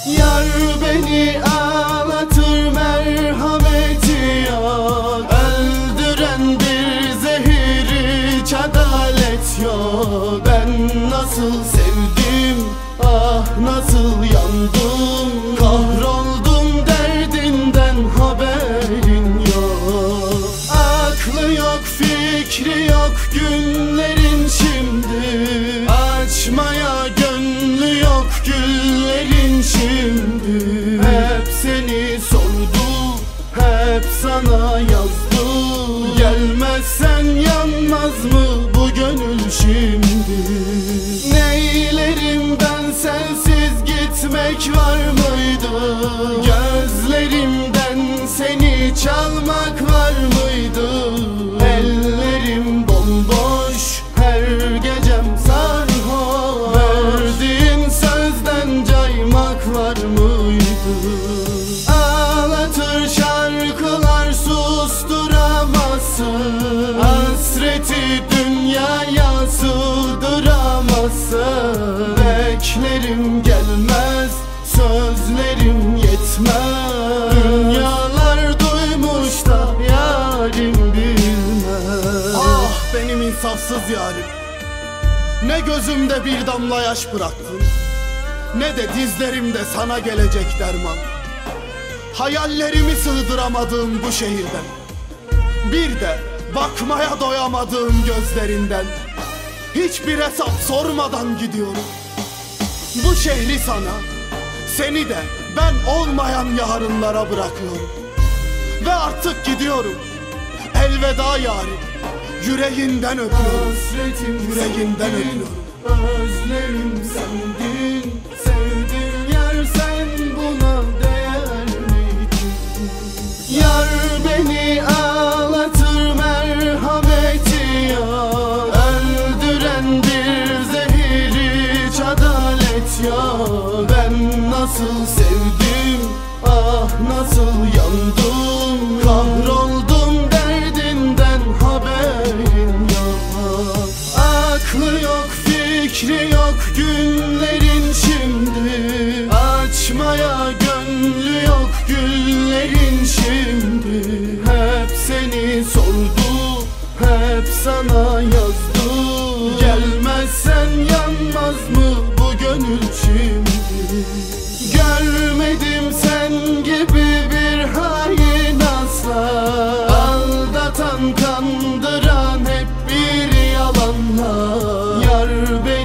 Yar beni ağlatır, merhameti yok. Öldüren bir zehir, hiç adalet yok. Ben nasıl sevdim, ah nasıl yandım. Kahroldum derdinden, haberin yok. Aklı yok, fikri yok günlerin şimdi. Açmaya gönlü yok güllerin şimdi. Hep seni sordu, hep sana yazdı. Gelmezsen yanmaz mı bu gönül şimdi? Neylerim ben sensiz, gitmek var mıydı? Gözlerimden seni çalmak var mıydı? Ellerim bomboş, her gecem sarhoş. Verdiğin sözden caymak var mıydı? Ağlatır şarkılar, susturamazsın. Hasreti dünyaya sığdıramazsın. Beklerim gelmez, sözlerim yetmez. Dünyalar duymuş da yarim bilmez. Ah benim insafsız yarim, ne gözümde bir damla yaş bıraktın, ne de dizlerimde sana gelecek derman. Hayallerimi sığdıramadığım bu şehirden, bir de bakmaya doyamadığım gözlerinden, hiçbir hesap sormadan gidiyorum. Bu şehri sana, seni de ben olmayan yarınlara bırakıyorum. Ve artık gidiyorum, elveda yarim, yüreğinden öpüyorum. Yüreğinden öpüyorum. Özlerim sendin, sevdim yar, sen buna değer miydin? Yar beni ağlatır, merhameti yok. Öldüren bir zehir, hiç adalet yok. Ben nasıl sevdim, ah nasıl yandım. Kahroldum derdinden, haberin yok. Aklı yok, fikri yok günlerin şimdi. Açmaya gönlü yok güllerin şimdi. Hep seni sordu, hep sana yazdı. Gelmezsen yanmaz mı bu gönül şimdi? Görmedim sen gibi bir hain asla. Aldatan, kandıran hep bir yalanla. Yar